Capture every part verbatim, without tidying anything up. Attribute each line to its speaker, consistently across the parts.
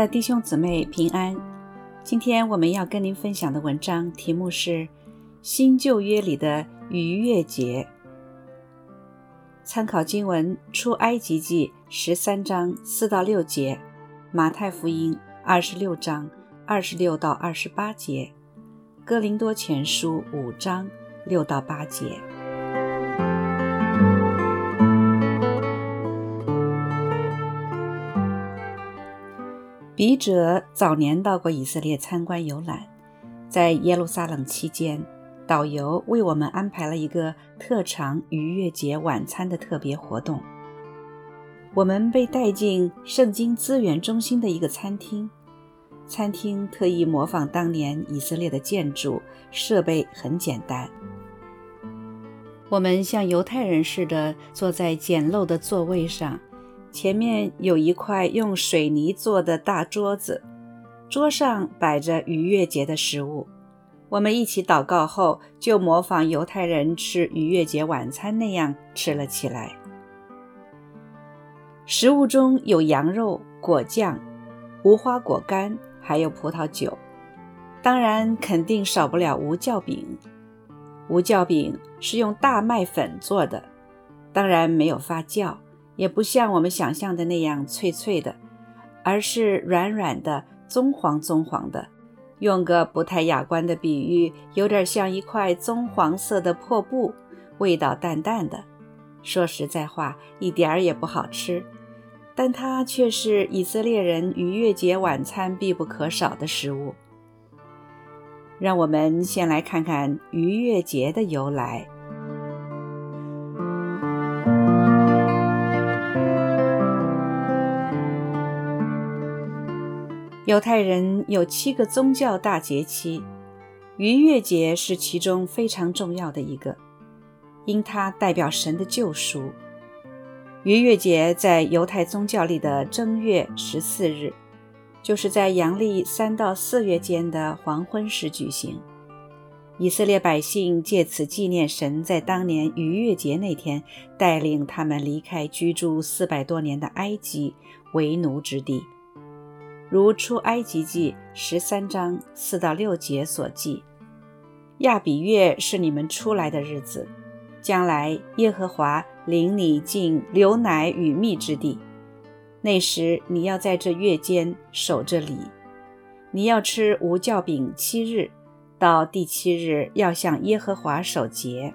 Speaker 1: 的弟兄姊妹平安，今天我们要跟您分享的文章题目是新旧约里的逾越节。参考经文出埃及记十三章四到六节，马太福音二十六章二十六到二十八节，哥林多前书五章六到八节。笔者早年到过以色列参观游览，在耶路撒冷期间，导游为我们安排了一个特长逾越节晚餐的特别活动。我们被带进圣经资源中心的一个餐厅，餐厅特意模仿当年以色列的建筑，设备很简单。我们像犹太人似的坐在简陋的座位上，前面有一块用水泥做的大桌子，桌上摆着逾越节的食物。我们一起祷告后，就模仿犹太人吃逾越节晚餐那样吃了起来。食物中有羊肉、果酱、无花果干，还有葡萄酒。当然肯定少不了无酵饼。无酵饼是用大麦粉做的，当然没有发酵，也不像我们想象的那样脆脆的，而是软软的、棕黄棕黄的。用个不太雅观的比喻，有点像一块棕黄色的破布，味道淡淡的。说实在话，一点儿也不好吃，但它却是以色列人逾越节晚餐必不可少的食物。让我们先来看看逾越节的由来。犹太人有七个宗教大节期，逾越节是其中非常重要的一个，因它代表神的救赎。逾越节在犹太宗教里的正月十四日，就是在阳历三到四月间的黄昏时举行。以色列百姓借此纪念神在当年逾越节那天带领他们离开居住四百多年的埃及为奴之地。如出埃及记十三章四到六节所记，亚比月是你们出来的日子，将来耶和华领你进流奶与蜜之地，那时你要在这月间守这礼，你要吃无酵饼七日，到第七日要向耶和华守节。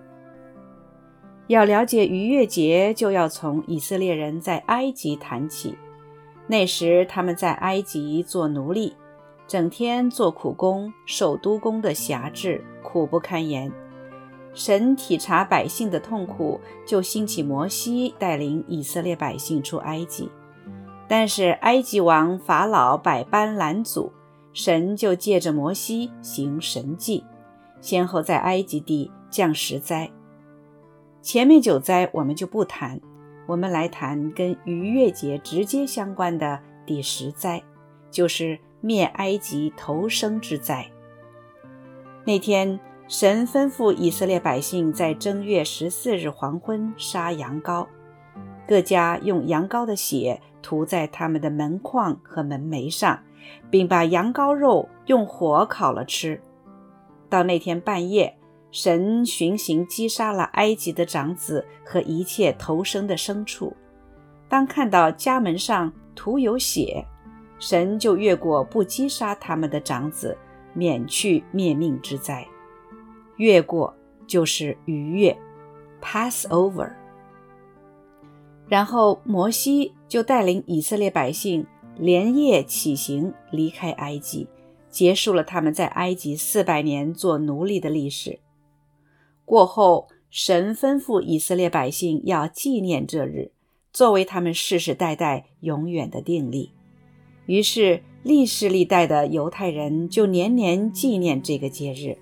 Speaker 1: 要了解逾越节，就要从以色列人在埃及谈起。那时他们在埃及做奴隶，整天做苦工，受督工的辖制，苦不堪言。神体察百姓的痛苦，就兴起摩西带领以色列百姓出埃及。但是埃及王法老百般拦阻，神就借着摩西行神迹，先后在埃及地降十灾。前面九灾我们就不谈，我们来谈跟逾越节直接相关的第十灾，就是灭埃及头生之灾。那天神吩咐以色列百姓在正月十四日黄昏杀羊羔，各家用羊羔的血涂在他们的门框和门楣上，并把羊羔肉用火烤了吃。到那天半夜，神巡行击杀了埃及的长子和一切头生的牲畜。当看到家门上涂有血，神就越过不击杀他们的长子，免去灭命之灾。越过就是逾越 Passover。 然后摩西就带领以色列百姓连夜起行离开埃及，结束了他们在埃及四百年做奴隶的历史。过后，神吩咐以色列百姓要纪念这日，作为他们世世代代永远的定例。于是历世历代的犹太人就年年纪念这个节日。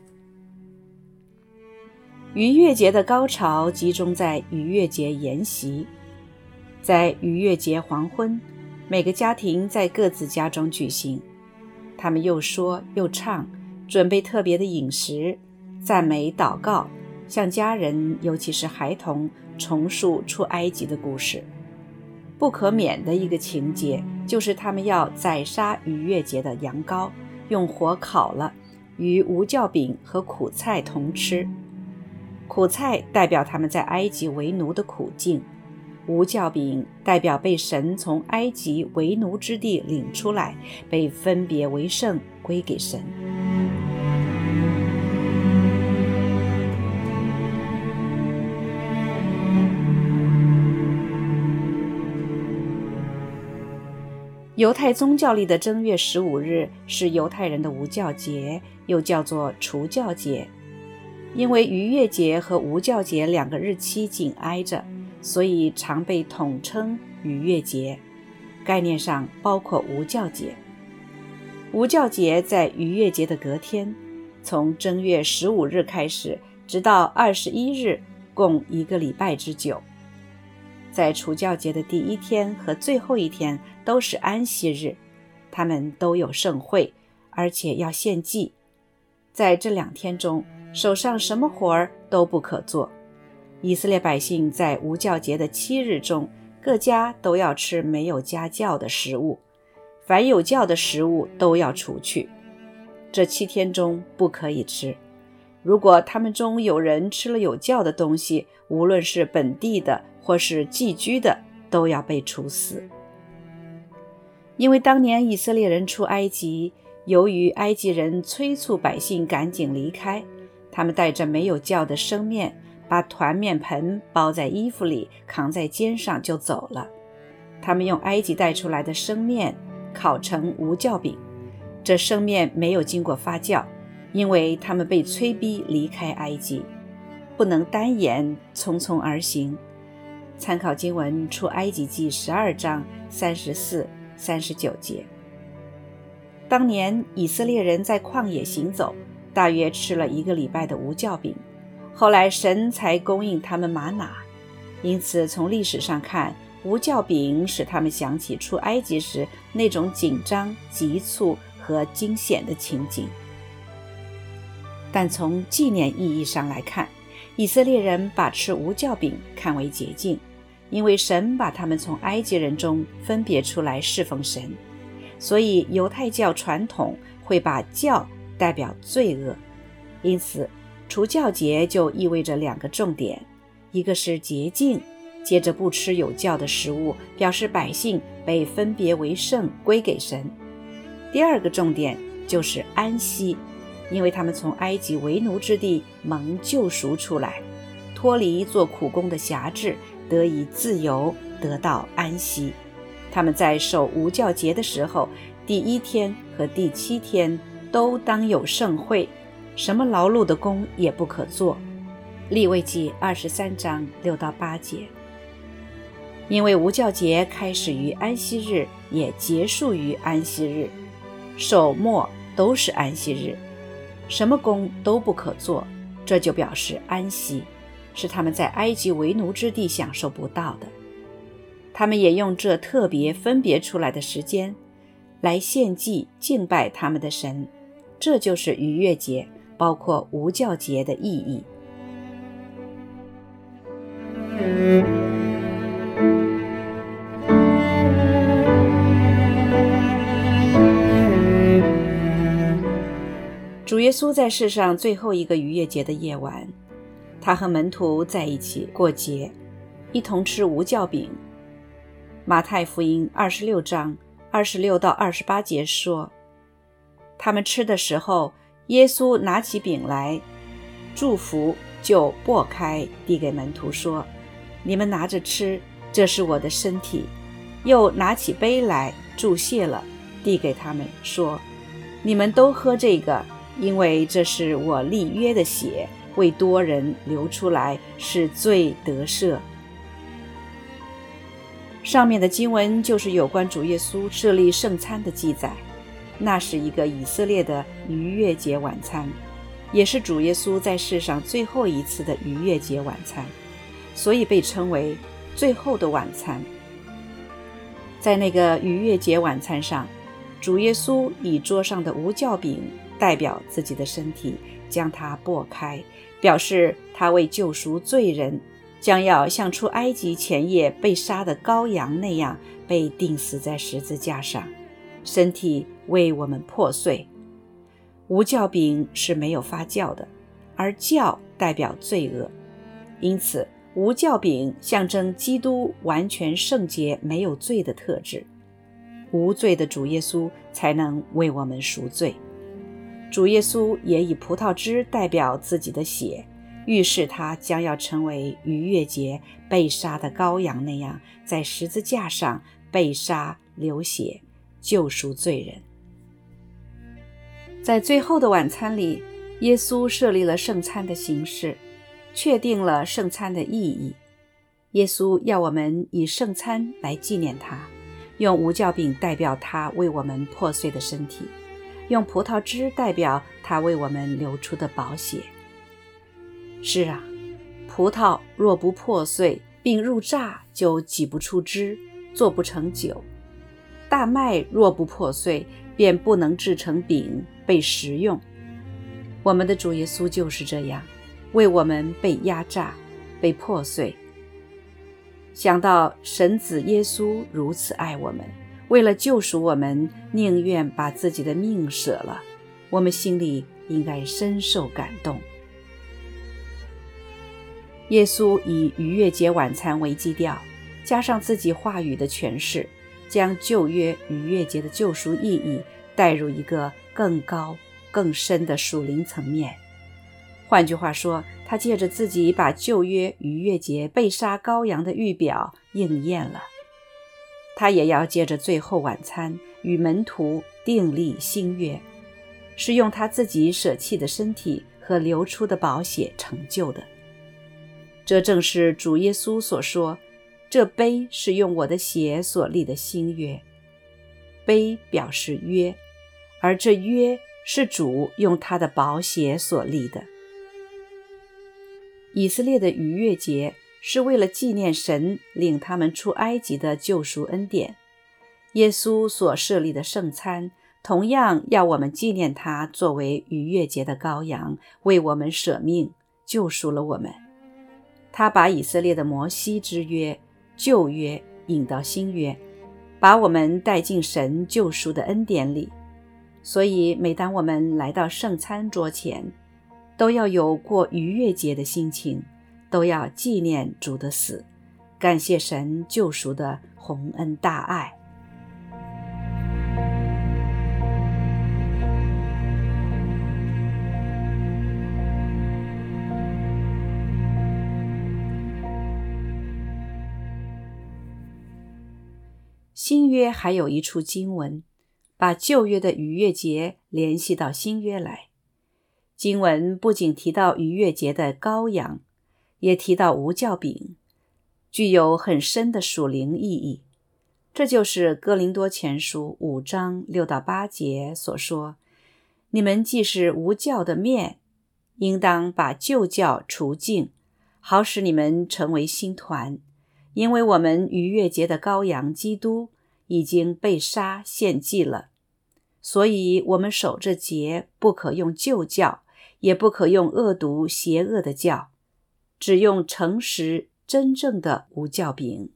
Speaker 1: 逾越节的高潮集中在逾越节筵席。在逾越节黄昏，每个家庭在各自家中举行，他们又说又唱，准备特别的饮食，赞美祷告，向家人尤其是孩童重述出埃及的故事。 不可免的一个情节，就是他们要宰杀逾越节的羊羔，用火烤了，与无酵饼和苦菜同吃。苦菜代表他们在埃及为奴的苦境，无酵饼代表被神从埃及为奴之地领出来，被分别为圣，归给神。犹太宗教历的正月十五日是犹太人的无酵节，又叫做除酵节。因为逾越节和无酵节两个日期紧挨着，所以常被统称逾越节，概念上包括无酵节。无酵节在逾越节的隔天，从正月十五日开始，直到二十一日，共一个礼拜之久。在除酵节的第一天和最后一天都是安息日，他们都有盛会，而且要献祭。在这两天中，手上什么活儿都不可做。以色列百姓在无酵节的七日中，各家都要吃没有加酵的食物，凡有酵的食物都要除去。这七天中不可以吃。如果他们中有人吃了有酵的东西，无论是本地的或是寄居的，都要被处死。因为当年以色列人出埃及，由于埃及人催促百姓赶紧离开，他们带着没有酵的生面，把团面盆包在衣服里，扛在肩上就走了。他们用埃及带出来的生面烤成无酵饼，这生面没有经过发酵，因为他们被催逼离开埃及，不能单言匆匆而行。参考经文出埃及记十二章三十四、三十九节。当年以色列人在旷野行走，大约吃了一个礼拜的无酵饼，后来神才供应他们玛瑙。因此从历史上看，无酵饼使他们想起出埃及时那种紧张、急促和惊险的情景。但从纪念意义上来看，以色列人把吃无酵饼看为洁净，因为神把他们从埃及人中分别出来侍奉神，所以犹太教传统会把酵代表罪恶。因此除酵节就意味着两个重点，一个是洁净，接着不吃有酵的食物，表示百姓被分别为圣，归给神。第二个重点就是安息，因为他们从埃及为奴之地蒙救赎出来，脱离做苦工的辖制，得以自由，得到安息。他们在守无酵节的时候，第一天和第七天都当有盛会，什么劳碌的工也不可做。利未记二十三章六到八节。因为无酵节开始于安息日，也结束于安息日，首末都是安息日，什么工都不可做，这就表示安息，是他们在埃及为奴之地享受不到的。他们也用这特别分别出来的时间来献祭敬拜他们的神，这就是逾越节包括无酵节的意义。主耶稣在世上最后一个逾越节的夜晚，他和门徒在一起过节，一同吃无酵饼。马太福音二十六章二十六到二十八节说，他们吃的时候，耶稣拿起饼来，祝福，就擘开，递给门徒说，你们拿着吃，这是我的身体。又拿起杯来，祝谢了，递给他们说，你们都喝这个，因为这是我立约的血，为多人流出来，使罪得赦。上面的经文就是有关主耶稣设立圣餐的记载，那是一个以色列的逾越节晚餐，也是主耶稣在世上最后一次的逾越节晚餐，所以被称为最后的晚餐。在那个逾越节晚餐上，主耶稣以桌上的无酵饼代表自己的身体，将它擘开，表示他为救赎罪人将要像出埃及前夜被杀的羔羊那样被钉死在十字架上，身体为我们破碎。无酵饼是没有发酵的，而酵代表罪恶，因此无酵饼象征基督完全圣洁没有罪的特质。无罪的主耶稣才能为我们赎罪。主耶稣也以葡萄汁代表自己的血，预示他将要成为逾越节被杀的羔羊那样，在十字架上被杀流血，救赎罪人。在最后的晚餐里，耶稣设立了圣餐的形式，确定了圣餐的意义。耶稣要我们以圣餐来纪念他，用无酵饼代表他为我们破碎的身体，用葡萄汁代表他为我们流出的宝血。是啊，葡萄若不破碎并入榨，就挤不出汁，做不成酒；大麦若不破碎，便不能制成饼被食用。我们的主耶稣就是这样，为我们被压榨，被破碎。想到神子耶稣如此爱我们，为了救赎我们，宁愿把自己的命舍了，我们心里应该深受感动。耶稣以逾越节晚餐为基调，加上自己话语的诠释，将旧约逾越节的救赎意义带入一个更高更深的属灵层面。换句话说，他借着自己把旧约逾越节被杀羔羊的预表应验了。他也要借着最后晚餐与门徒订立新约，是用他自己舍弃的身体和流出的宝血成就的。这正是主耶稣所说，这杯是用我的血所立的新约。杯表示约，而这约是主用他的宝血所立的。以色列的逾越节是为了纪念神领他们出埃及的救赎恩典。耶稣所设立的圣餐同样要我们纪念他作为逾越节的羔羊，为我们舍命，救赎了我们。他把以色列的摩西之约旧约引到新约，把我们带进神救赎的恩典里。所以每当我们来到圣餐桌前，都要有过逾越节的心情，都要纪念主的死，感谢神救赎的宏恩大爱。新约还有一处经文，把旧约的逾越节联系到新约来。经文不仅提到逾越节的羔羊，也提到无酵饼，具有很深的属灵意义。这就是哥林多前书五章六到八节所说，你们既是无酵的面，应当把旧酵除净，好使你们成为新团，因为我们逾越节的羔羊基督已经被杀献祭了，所以我们守着节，不可用旧酵，也不可用恶毒邪恶的酵，只用诚实真正的无酵饼。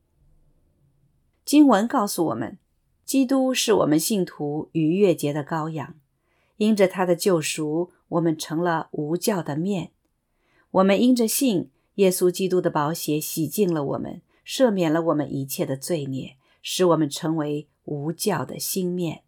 Speaker 1: 经文告诉我们，基督是我们信徒逾越节的羔羊，因着他的救赎，我们成了无酵的面。我们因着信耶稣基督的宝血洗净了我们，赦免了我们一切的罪孽，使我们成为无酵的新面。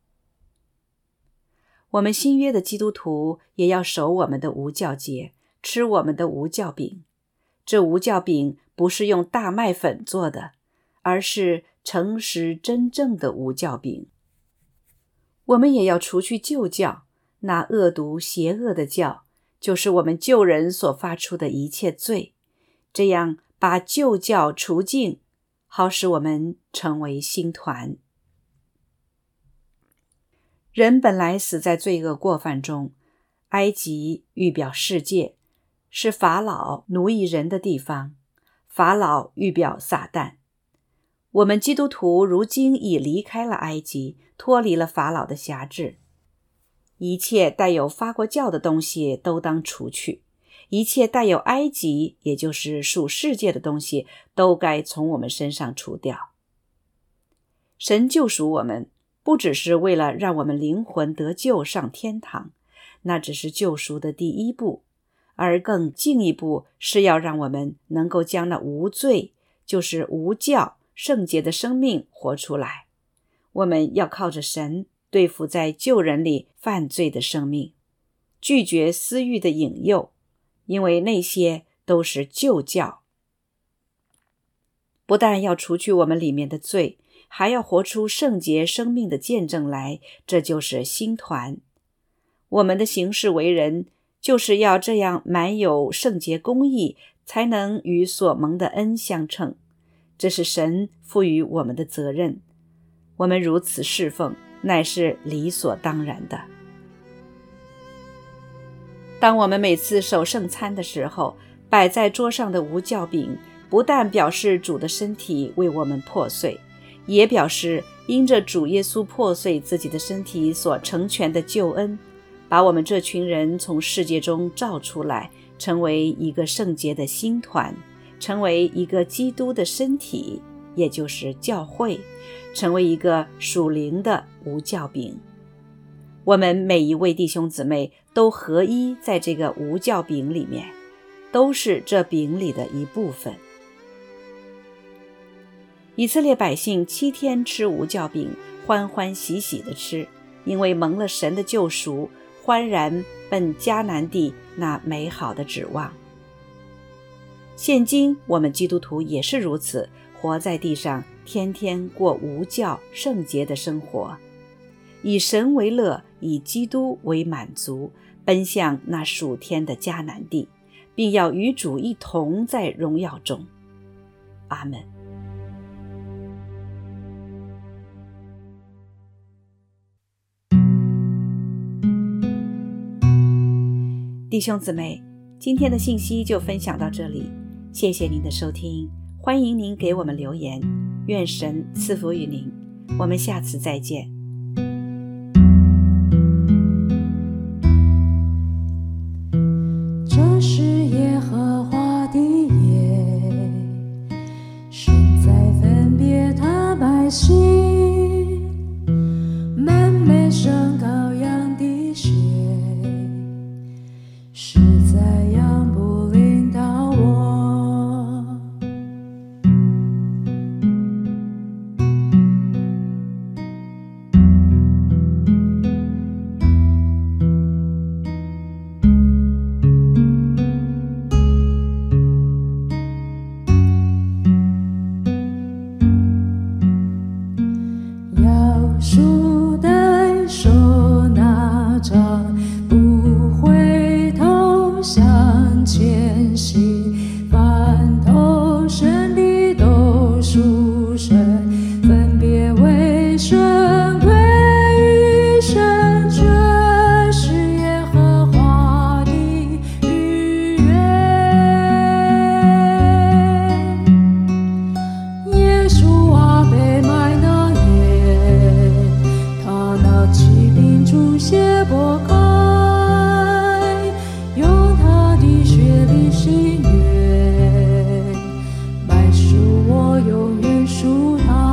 Speaker 1: 我们新约的基督徒也要守我们的无酵节，吃我们的无酵饼。这无酵饼不是用大麦粉做的，而是诚实真正的无酵饼。我们也要除去旧酵，那恶毒邪恶的酵，就是我们旧人所发出的一切罪，这样把旧酵除净，好使我们成为新团。人本来死在罪恶过犯中，埃及预表世界，是法老奴役人的地方，法老预表撒旦。我们基督徒如今已离开了埃及，脱离了法老的辖制，一切带有发过酵的东西都当除去， 一切带有埃及，也就是属世界的东西，都该从我们身上除掉。神救赎我们，不只是为了让我们灵魂得救上天堂，那只是救赎的第一步，而更进一步是要让我们能够将那无罪，就是无酵圣洁的生命活出来。我们要靠着神对付在旧人里犯罪的生命，拒绝私欲的引诱，因为那些都是旧酵。不但要除去我们里面的罪，还要活出圣洁生命的见证来，这就是心团。我们的行事为人，就是要这样满有圣洁公义，才能与所蒙的恩相称。这是神赋予我们的责任，我们如此侍奉，乃是理所当然的。当我们每次守圣餐的时候，摆在桌上的无酵饼，不但表示主的身体为我们破碎，也表示因着主耶稣破碎自己的身体所成全的救恩，把我们这群人从世界中召出来，成为一个圣洁的心团，成为一个基督的身体，也就是教会，成为一个属灵的无酵饼。我们每一位弟兄姊妹都合一在这个无酵饼里面，都是这饼里的一部分。以色列百姓七天吃无酵饼，欢欢喜喜地吃，因为蒙了神的救赎，欢然奔迦南地那美好的指望。现今我们基督徒也是如此，活在地上，天天过无酵圣洁的生活，以神为乐，以基督为满足，奔向那属天的迦南地，并要与主一同在荣耀中。阿们。弟兄姊妹，今天的信息就分享到这里，谢谢您的收听，欢迎您给我们留言，愿神赐福于您，我们下次再见。
Speaker 2: 这是耶和华的夜，神在分别他百姓，满美生羔羊的血，实在扬不领到我。要数代手拿杖，不回头向前行，凡投生的都属神，分别为圣归于神，这是耶和华的律约。耶稣啊，被卖那夜，他那疾病注血剥开，用他的血里喜悦，买赎我永远属他。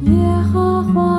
Speaker 2: 耶和华